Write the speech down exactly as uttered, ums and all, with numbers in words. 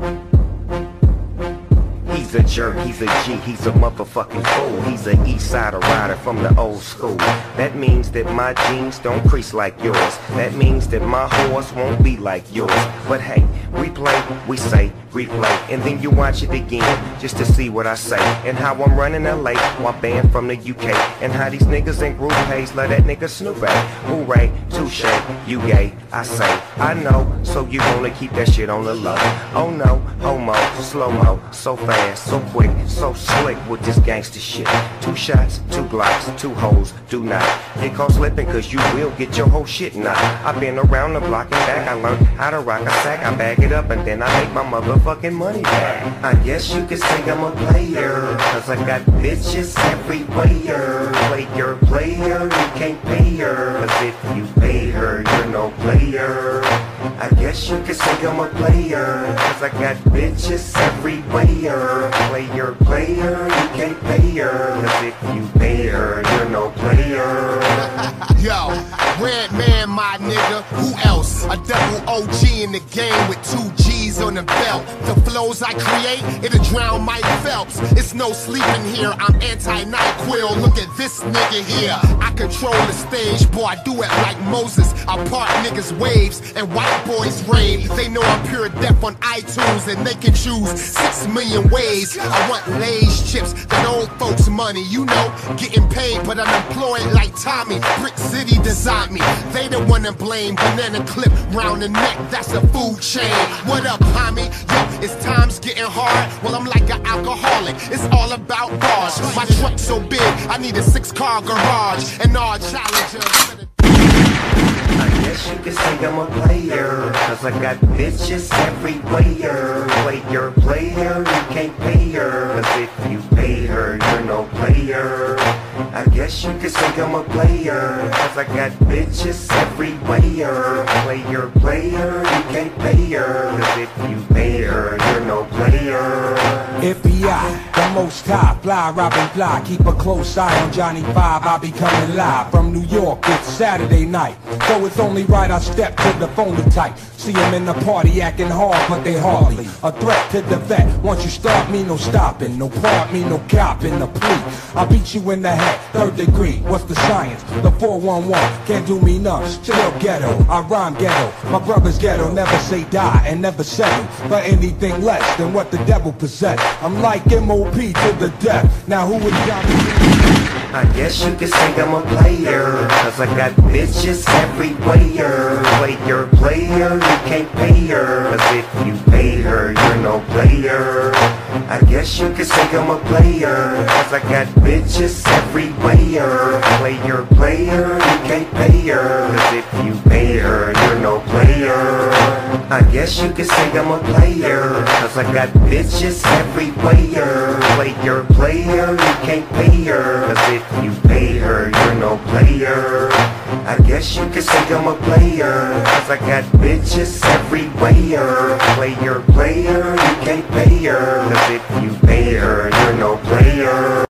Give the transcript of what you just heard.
He's a jerk, he's a G, he's a motherfucking fool. He's a east sider rider from the old school. That means that my jeans don't crease like yours. That means that my horse won't be like yours. But hey, we play, we say, replay, and then you watch it again just to see what I say. And how I'm running L A while banned from the U K. And how these niggas in group pays let that nigga Snoop at. Hooray, touche, you gay, I say, I know, so you gonna keep that shit on the low. Oh no, homo, slow-mo, so fast, so quick, so slick with this gangster shit. Two shots, two blocks, two hoes, do not get caught slipping, cause you will get your whole shit knocked. I've been around the block and back, I learned how to rock a sack. I bag it up and then I make my motherfucking money back. I guess you could say I'm a player, cause I got bitches everywhere. Player, player, you can't pay her, cause if you pay her, you're no player. I guess you could say I'm a player, cause I got bitches everywhere. Player, player, you can't pay her, cause if you pay her, you're no player. Yo, Red Man, my nigga, who else? A double O G in the game with two G's on the belt. The flows I create, it'll drown Mike Phelps. It's no sleeping here, I'm anti-NyQuil. Look at this nigga here. I control the stage, boy, I do it like Moses. I part niggas' waves and white boys rave. They know I'm pure death on iTunes and they can choose six million ways. I want Lay's chips, that old folks' money, you know, getting paid, but I'm employed like Tommy. Brick City designed me, they the one to blame. Banana clip round the neck, that's a food chain. What up, homie? Yo, it's time's getting hard. Well, I'm like an alcoholic, it's all about bars. My truck's so big, I need a six-car garage. And all challengers. I guess you could say I'm a player, cause I got bitches everywhere. Player, player, you can't pay her, cause if you pay her, you're no player. I guess you could say I'm a player, cause I got bitches everywhere. Player, player, you can't pay her, cause if you pay her, you're no player. F B I, the most high, fly, Robin fly, keep a close eye on Johnny Five. I be coming live from New York, it's Saturday night, so it's only right I step to the phony type. See them in the party acting hard, but they hardly a threat to the vet. Once you start, me no stopping, no part, me no copping the plea. I beat you in the head, third degree, what's the science? The four one one, can't do me none, still ghetto, I rhyme ghetto. My brother's ghetto, never say die and never settle for anything less than what the devil possessed. I'm like M O P to the death, now who would Johnny? I guess you could say I'm a player, cause I got bitches everywhere. Player, player, you can't pay her, cause if you pay her, you're no player. I guess you could say I'm a player, cause I got bitches everywhere. Player, player, you can't pay her, cause if you pay her, you're no player. I guess you could say I'm a player, cause I got bitches everywhere. Player, player, you can't pay her, cause if you pay her, you're no player. I guess you could say I'm a player, cause I got bitches everywhere. Player, player, you can't pay her, cause if you pay her, you're no player.